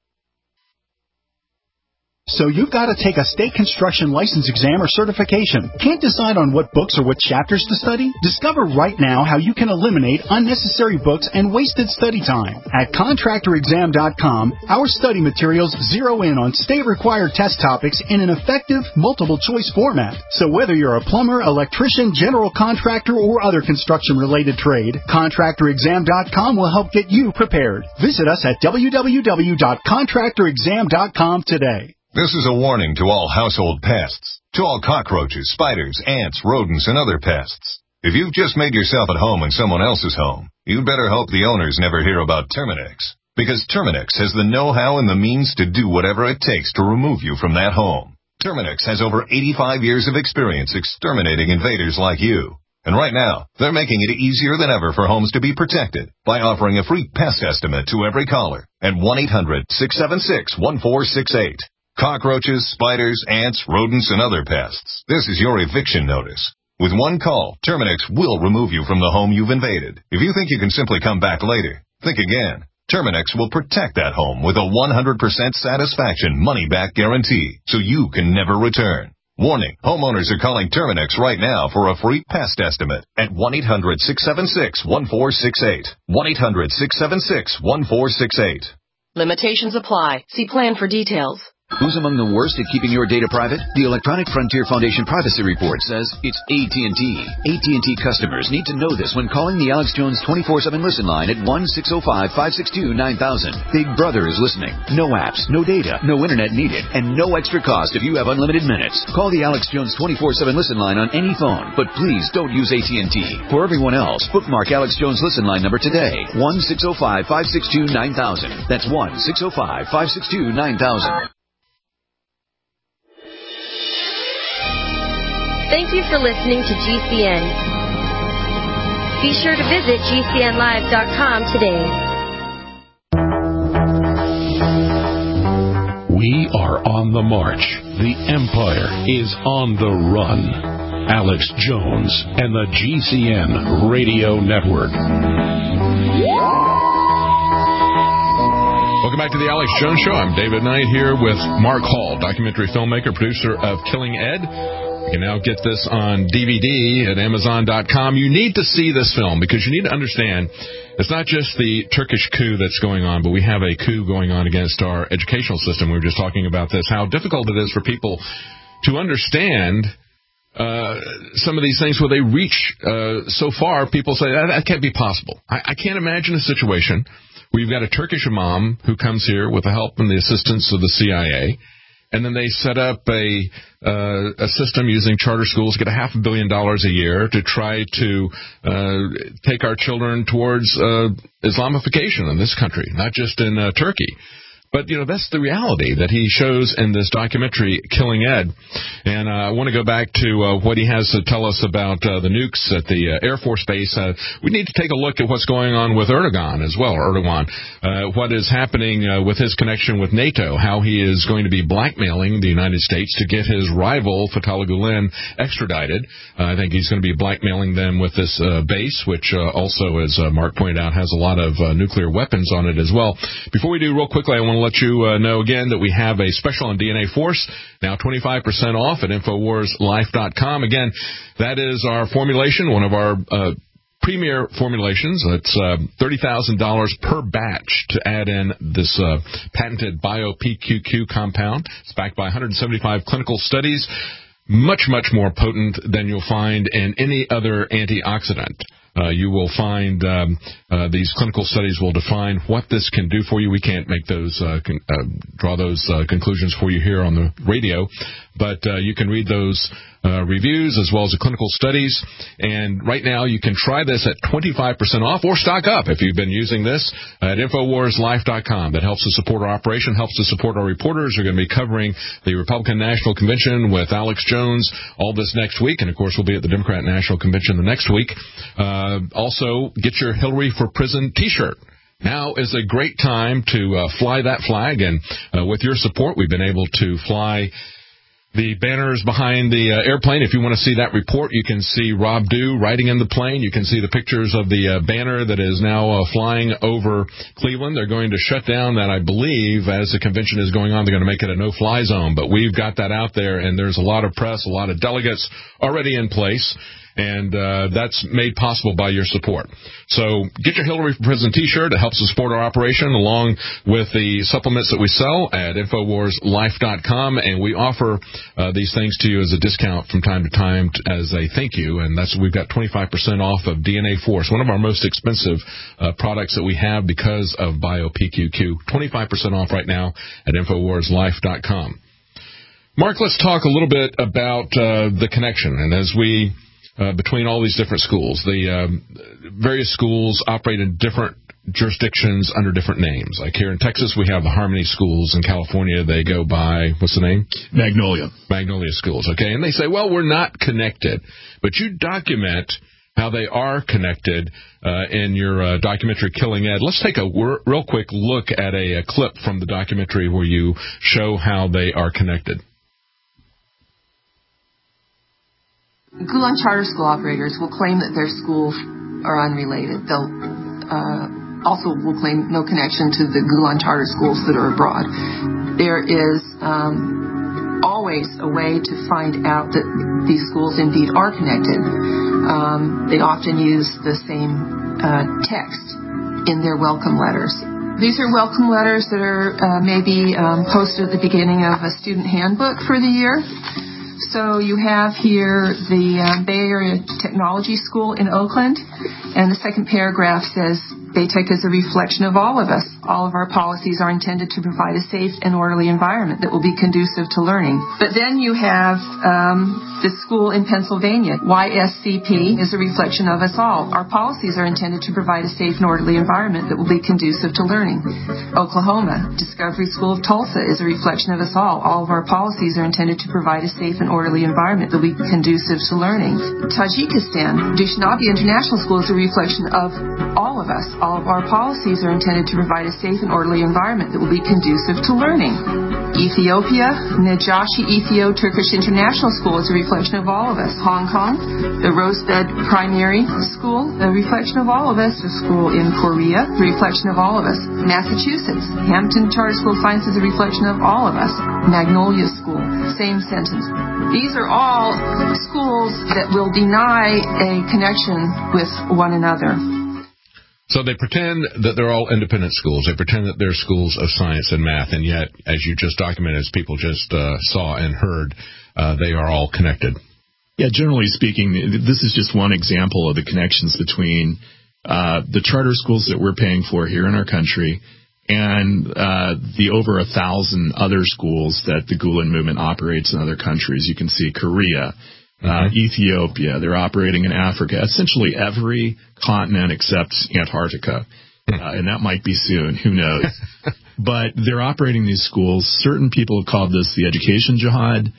So you've got to take a state construction license exam or certification. Can't decide on what books or what chapters to study? Discover right now how you can eliminate unnecessary books and wasted study time. At ContractorExam.com, our study materials zero in on state-required test topics in an effective, multiple-choice format. So whether you're a plumber, electrician, general contractor, or other construction-related trade, ContractorExam.com will help get you prepared. Visit us at www.ContractorExam.com today. This is a warning to all household pests, to all cockroaches, spiders, ants, rodents, and other pests. If you've just made yourself at home in someone else's home, you'd better hope the owners never hear about Terminix, because Terminix has the know-how and the means to do whatever it takes to remove you from that home. Terminix has over 85 years of experience exterminating invaders like you. And right now, they're making it easier than ever for homes to be protected by offering a free pest estimate to every caller at 1-800-676-1468. Cockroaches, spiders, ants, rodents, and other pests. This is your eviction notice. With one call, Terminix will remove you from the home you've invaded. If you think you can simply come back later, think again. Terminix will protect that home with a 100% satisfaction money-back guarantee, so you can never return. Warning, homeowners are calling Terminix right now for a free pest estimate at 1-800-676-1468. 1-800-676-1468. Limitations apply. See plan for details. Who's among the worst at keeping your data private? The Electronic Frontier Foundation Privacy Report says it's AT&T. AT&T customers need to know this when calling the Alex Jones 24/7 listen line at 1-605-562-9000. Big Brother is listening. No apps, no data, no internet needed, and no extra cost if you have unlimited minutes. Call the Alex Jones 24/7 listen line on any phone, but please don't use AT&T. For everyone else, bookmark Alex Jones listen line number today. 1-605-562-9000. That's 1-605-562-9000. Thank you for listening to GCN. Be sure to visit GCNlive.com today. We are on the march. The Empire is on the run. Alex Jones and the GCN Radio Network. Welcome back to the Alex Jones Show. I'm David Knight here with Mark Hall, documentary filmmaker, producer of Killing Ed. You can now get this on DVD at Amazon.com. You need to see this film because you need to understand it's not just the Turkish coup that's going on, but we have a coup going on against our educational system. We were just talking about this, how difficult it is for people to understand some of these things where they reach so far. People say, that can't be possible. I can't imagine a situation where you've got a Turkish imam who comes here with the help and the assistance of the CIA, and then they set up a system using charter schools, get $500 million a year to try to take our children towards Islamification in this country, not just in Turkey. But, that's the reality that he shows in this documentary, Killing Ed. And I want to go back to what he has to tell us about the nukes at the Air Force Base. We need to take a look at what's going on with Erdogan as well, what is happening with his connection with NATO, how he is going to be blackmailing the United States to get his rival, Fethullah Gulen, extradited. I think he's going to be blackmailing them with this base, which also, as Mark pointed out, has a lot of nuclear weapons on it as well. Before we do, real quickly, I want to let you know again that we have a special on DNA Force, now 25% off at InfoWarsLife.com. Again, that is our formulation, one of our premier formulations. It's $30,000 per batch to add in this patented BioPQQ compound. It's backed by 175 clinical studies, much, much more potent than you'll find in any other antioxidant. You will find these clinical studies will define what this can do for you. We can't make those draw those conclusions for you here on the radio, but you can read those reviews as well as the clinical studies. And right now you can try this at 25% off or stock up if you've been using this at InfoWarsLife.com. That helps to support our operation, helps to support our reporters. We're going to be covering the Republican National Convention with Alex Jones all this next week. And, of course, we'll be at the Democrat National Convention the next week. Also, get your Hillary for Prison T-shirt. Now is a great time to fly that flag, and with your support, we've been able to fly the banners behind the airplane. If you want to see that report, you can see Rob Dew riding in the plane. You can see the pictures of the banner that is now flying over Cleveland. They're going to shut down that, I believe, as the convention is going on. They're going to make it a no-fly zone, but we've got that out there, and there's a lot of press, a lot of delegates already in place. And that's made possible by your support. So get your Hillary for Prison T-shirt. It helps to support our operation along with the supplements that we sell at InfoWarsLife.com. And we offer these things to you as a discount from time to time as a thank you. And that's we've got 25% off of DNA Force, one of our most expensive products that we have because of BioPQQ. 25% off right now at InfoWarsLife.com. Mark, let's talk a little bit about the connection. And as we... between all these different schools. The various schools operate in different jurisdictions under different names. Like here in Texas, we have the Harmony Schools. In California, they go by, what's the name? Magnolia. Magnolia Schools, okay. And they say, well, we're not connected. But you document how they are connected in your documentary, Killing Ed. Let's take a real quick look at a clip from the documentary where you show how they are connected. Gulen charter school operators will claim that their schools are unrelated. They'll also will claim no connection to the Gulen charter schools that are abroad. There is always a way to find out that these schools indeed are connected. They often use the same text in their welcome letters. These are welcome letters that are maybe posted at the beginning of a student handbook for the year. So you have here the Bay Area Technology School in Oakland, and the second paragraph says, Baytech is a reflection of all of us. All of our policies are intended to provide a safe and orderly environment that will be conducive to learning. But then you have the school in Pennsylvania. YSCP is a reflection of us all. Our policies are intended to provide a safe and orderly environment that will be conducive to learning. Oklahoma, Discovery School of Tulsa is a reflection of us all. All of our policies are intended to provide a safe and orderly environment that will be conducive to learning. Tajikistan, Dushanbe International School is a reflection of all of us. All of our policies are intended to provide a safe and orderly environment that will be conducive to learning. Ethiopia, Najashi Ethio-Turkish International School is a reflection of all of us. Hong Kong, the Rosebud Primary School, a reflection of all of us. The school in Korea, a reflection of all of us. Massachusetts, Hampton Charter School of Science is a reflection of all of us. Magnolia School, same sentence. These are all schools that will deny a connection with one another. So they pretend that they're all independent schools. They pretend that they're schools of science and math, and yet, as you just documented, as people just saw and heard, they are all connected. Yeah, generally speaking, this is just one example of the connections between the charter schools that we're paying for here in our country and the over 1,000 other schools that the Gulen movement operates in other countries. You can see Korea, Ethiopia, they're operating in Africa, essentially every continent except Antarctica. And that might be soon, who knows. But they're operating these schools. Certain people have called this the education jihad.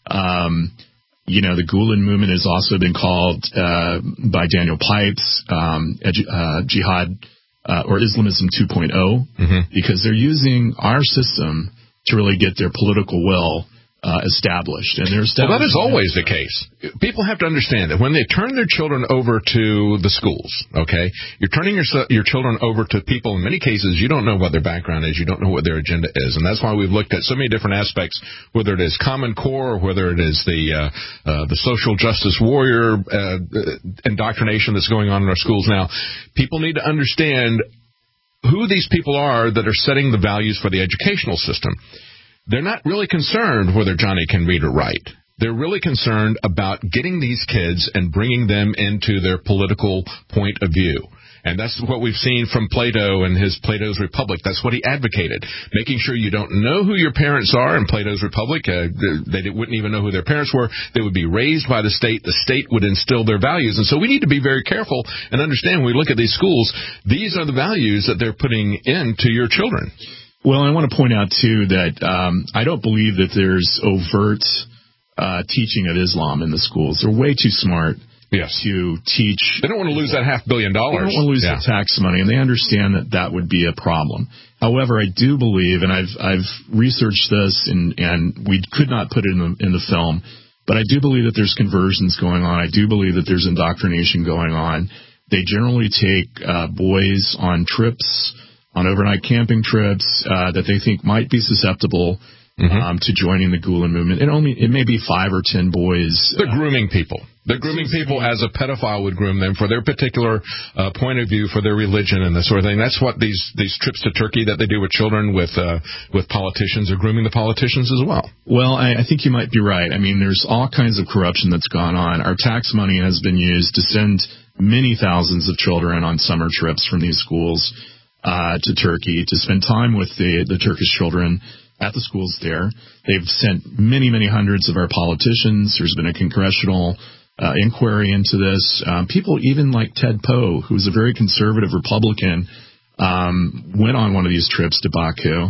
The Gulen movement has also been called by Daniel Pipes jihad or Islamism 2.0 because they're using our system to really get their political will established. And they're established. Well, that is always the case. People have to understand that when they turn their children over to the schools, okay, you're turning your children over to people, in many cases, you don't know what their background is, you don't know what their agenda is, and that's why we've looked at so many different aspects, whether it is Common Core, or whether it is the social justice warrior indoctrination that's going on in our schools now. People need to understand who these people are that are setting the values for the educational system. They're not really concerned whether Johnny can read or write. They're really concerned about getting these kids and bringing them into their political point of view. And that's what we've seen from Plato and his Plato's Republic. That's what he advocated, making sure you don't know who your parents are in Plato's Republic. They wouldn't even know who their parents were. They would be raised by the state. The state would instill their values. And so we need to be very careful and understand when we look at these schools, these are the values that they're putting into your children. Well, I want to point out, too, that I don't believe that there's overt teaching of Islam in the schools. They're way too smart to teach. They don't want to lose that $500 million. They don't want to lose the tax money, and they understand that that would be a problem. However, I do believe, and I've researched this, and we could not put it in the film, but I do believe that there's conversions going on. I do believe that there's indoctrination going on. They generally take boys on trips, on overnight camping trips that they think might be susceptible to joining the Gulen movement. It may be 5 or 10 boys. They're grooming people. They're grooming people as a pedophile would groom them for their particular point of view, for their religion and that sort of thing. That's what these trips to Turkey that they do with children, with politicians, are grooming the politicians as well. Well, I think you might be right. I mean, there's all kinds of corruption that's gone on. Our tax money has been used to send many thousands of children on summer trips from these schools to Turkey to spend time with the Turkish children at the schools there. They've sent many, many hundreds of our politicians. There's been a congressional inquiry into this. People even like Ted Poe, who's a very conservative Republican, went on one of these trips to Baku.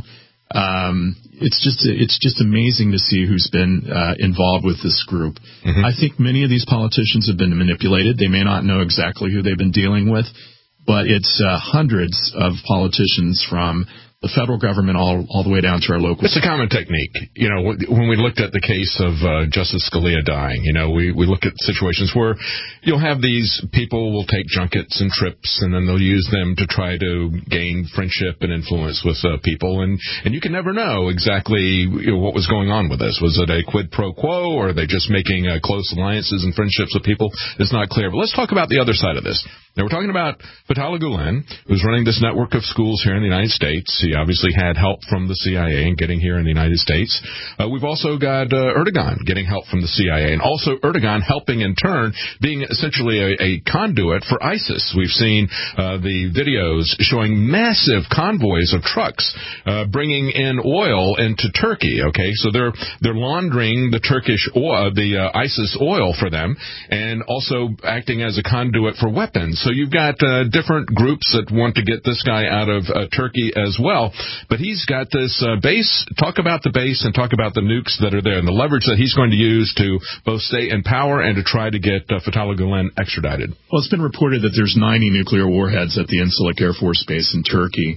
It's just amazing to see who's been involved with this group. I think many of these politicians have been manipulated. They may not know exactly who they've been dealing with, but it's hundreds of politicians from the federal government all the way down to our local. It's a common technique. You know, when we looked at the case of Justice Scalia dying, you know, we look at situations where you'll have these people will take junkets and trips, and then they'll use them to try to gain friendship and influence with people, and you can never know exactly what was going on with this. Was it a quid pro quo, or are they just making close alliances and friendships with people? It's not clear. But let's talk about the other side of this. Now, we're talking about Fethullah Gulen, who's running this network of schools here in the United States. He obviously had help from the CIA in getting here in the United States. We've also got Erdogan getting help from the CIA, and also Erdogan helping in turn, being essentially a conduit for ISIS. We've seen the videos showing massive convoys of trucks bringing in oil into Turkey. Okay, so they're laundering the Turkish oil, the ISIS oil for them, and also acting as a conduit for weapons. So you've got different groups that want to get this guy out of Turkey as well. But he's got this base. Talk about the base and talk about the nukes that are there and the leverage that he's going to use to both stay in power and to try to get Fethullah Gulen extradited. Well, it's been reported that there's 90 nuclear warheads at the Incirlik Air Force Base in Turkey.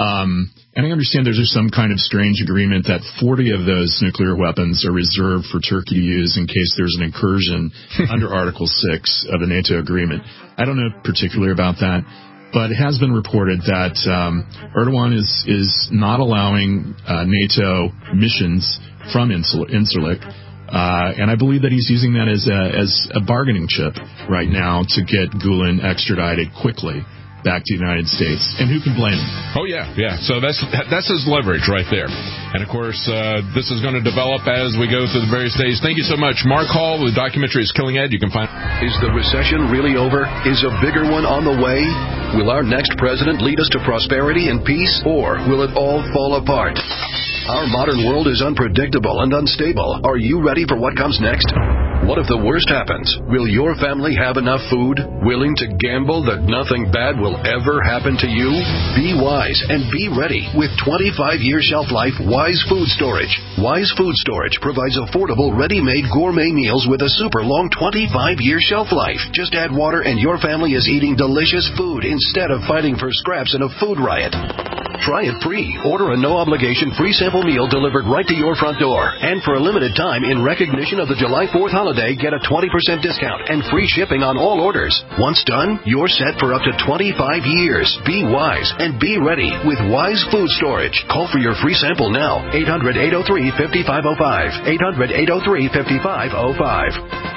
And I understand there's some kind of strange agreement that 40 of those nuclear weapons are reserved for Turkey to use in case there's an incursion under Article 6 of the NATO agreement. I don't know particularly about that, but it has been reported that Erdogan is not allowing NATO missions from Incirlik. And I believe that he's using that as a bargaining chip right now to get Gulen extradited quickly back to the United States. And who can blame him? Oh, yeah. So that's his leverage right there. And, of course, this is going to develop as we go through the various days. Thank you so much. Mark Hall, the documentary is Killing Ed. You can find... Is the recession really over? Is a bigger one on the way? Will our next president lead us to prosperity and peace, or will it all fall apart? Our modern world is unpredictable and unstable. Are you ready for what comes next? What if the worst happens? Will your family have enough food? Willing to gamble that nothing bad will ever happen to you? Be wise and be ready with 25-year shelf life Wise Food Storage. Wise Food Storage provides affordable, ready-made gourmet meals with a super long 25-year shelf life. Just add water and your family is eating delicious food instead of fighting for scraps in a food riot. Try it free. Order a no-obligation free sample meal delivered right to your front door. And for a limited time, in recognition of the July 4th holiday, get a 20% discount and free shipping on all orders. Once done, you're set for up to 25 years. Be wise and be ready with Wise Food Storage. Call for your free sample now. 800-803-5505. 800-803-5505.